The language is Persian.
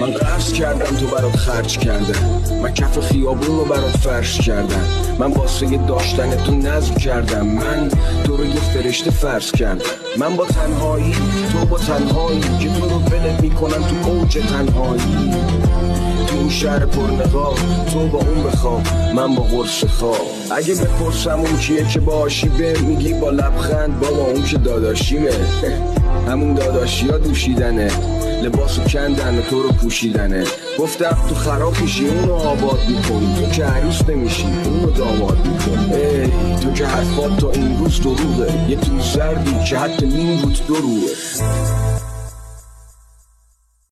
من قرض کردم تو برات خرج کردم، من کف خیابون رو برات فرش کردم، من واسه داشتن تو نظم کردم، من تو رو یه فرشته فرض کردم. من با تنهایی تو با تنهایی که تو رو ولت میکنم تو اوج تنهایی، تو این شهر پرنقاب تو با اون بخواب من با قرص خواب. اگه بپرسم اون کیه که باشی به میگی با لبخند بابا اون که داداشیمه. همون داداشی ها دوشیدنه، لباسو کندن تو رو پوشیدنه. گفتم تو خراب میشی اونو آباد میکنی، تو که عروس نمیشی اونو داماد میکنی. ای تو که حرفات تا این روز دروغه، یه تو زردی که حتی نیم روت دروغه.